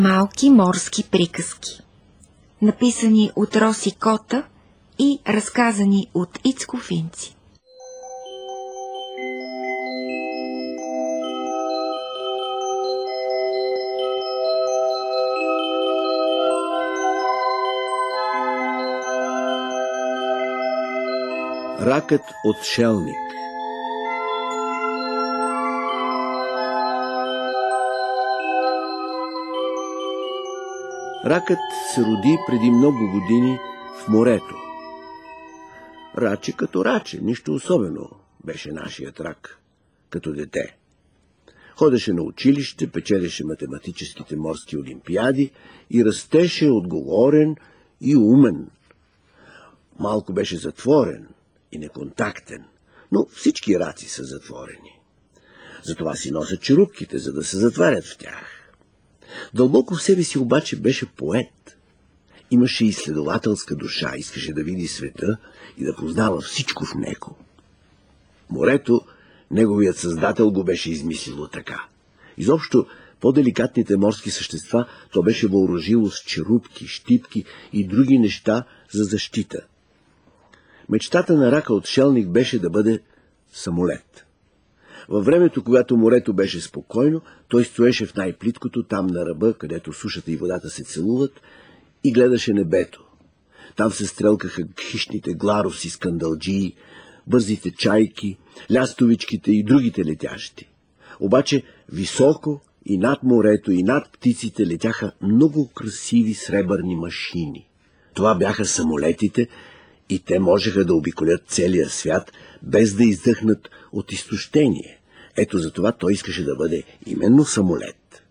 Малки морски приказки, написани от Роси Кота и разказани от Ицко Финци. Ракът отшелник. Ракът се роди преди много години в морето. Раче като раче, нищо особено беше нашият рак, като дете. Ходеше на училище, печелеше математическите морски олимпиади и растеше отговорен и умен. Малко беше затворен и неконтактен, но всички раци са затворени. Затова си носят черупките, за да се затварят в тях. Дълбоко в себе си обаче беше поет. Имаше изследователска душа, искаше да види света и да познава всичко в него. Морето, неговият създател, го беше измислило така. Изобщо по-деликатните морски същества то беше въоръжило с черупки, щипки и други неща за защита. Мечтата на рака отшелник беше да бъде самолет. Във времето, когато морето беше спокойно, той стоеше в най-плиткото, там на ръба, където сушата и водата се целуват, и гледаше небето. Там се стрелкаха хищните гларуси, скандалджии, бързите чайки, лястовичките и другите летящи. Обаче високо и над морето, и над птиците летяха много красиви сребърни машини. Това бяха самолетите, и те можеха да обиколят целия свят, без да издъхнат от изтощение. Ето за това той искаше да бъде именно самолет.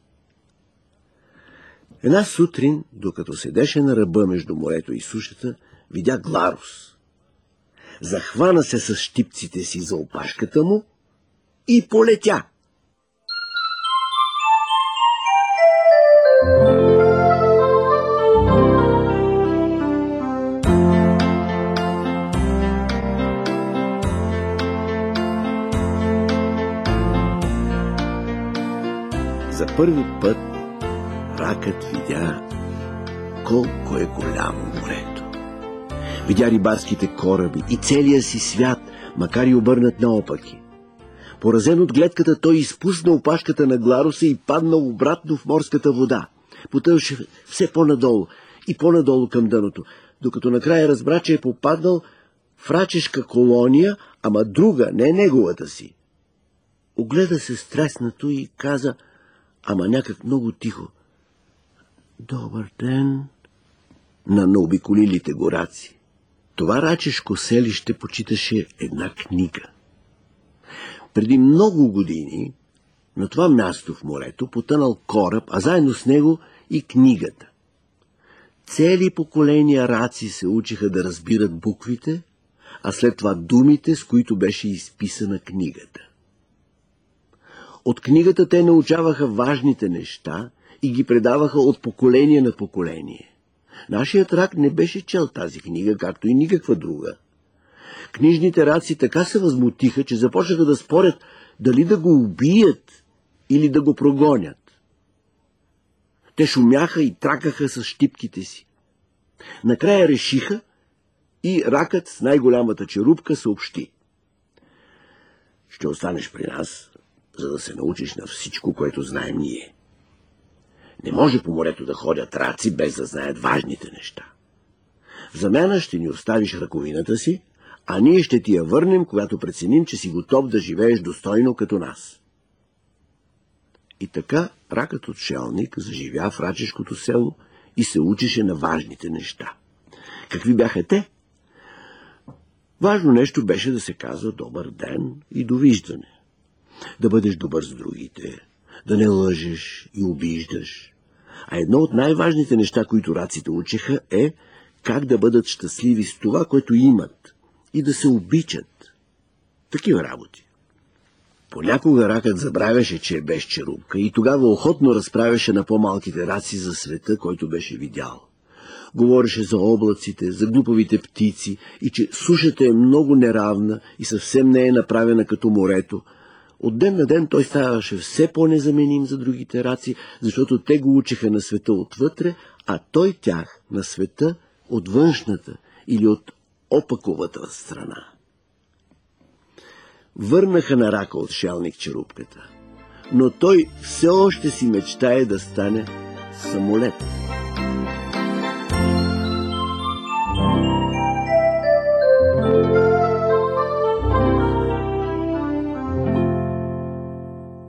Една сутрин, докато седеше на ръба между морето и сушата, видя гларус. Захвана се с щипците си за опашката му и полетя. За първи път ракът видя колко е голямо морето. Видя рибарските кораби и целия си свят, макар и обърнат наопаки. Поразен от гледката, той изпусна опашката на гларуса и падна обратно в морската вода. Потъваше все по-надолу и по-надолу към дъното, докато накрая разбра, че е попаднал в рачешка колония, ама друга, не неговата си. Огледа се стреснато и каза, ама някак много тихо: „Добър ден!“ на наобиколилите го раци. Това рачешко селище почиташе една книга. Преди много години на това място в морето потънал кораб, а заедно с него и книгата. Цели поколения раци се учиха да разбират буквите, а след това думите, с които беше изписана книгата. От книгата те научаваха важните неща и ги предаваха от поколение на поколение. Нашият рак не беше чел тази книга, както и никаква друга. Книжните раци така се възмутиха, че започнаха да спорят дали да го убият или да го прогонят. Те шумяха и тракаха с щипките си. Накрая решиха и ракът с най-голямата черупка съобщи: „Ще останеш при нас, за да се научиш на всичко, което знаем ние. Не може по морето да ходят раци, без да знаят важните неща. В замяна ще ни оставиш ръковината си, а ние ще ти я върнем, когато преценим, че си готов да живееш достойно като нас.“ И така ракът отшелник заживя в рачешкото село и се учеше на важните неща. Какви бяха те? Важно нещо беше да се казва добър ден и довиждане. Да бъдеш добър с другите, да не лъжеш и обиждаш. А едно от най-важните неща, които раците учеха, е как да бъдат щастливи с това, което имат, и да се обичат. Такива работи. Понякога ракът забравяше, че е без черупка, и тогава охотно разправяше на по-малките раци за света, който беше видял. Говореше за облаците, за глупавите птици и че сушата е много неравна и съвсем не е направена като морето. От ден на ден той ставаше все по-незаменим за другите раци, защото те го учиха на света отвътре, а той тях на света от външната или от опаковата страна. Върнаха на Рака отшелник черупката, но той все още си мечтае да стане самолет.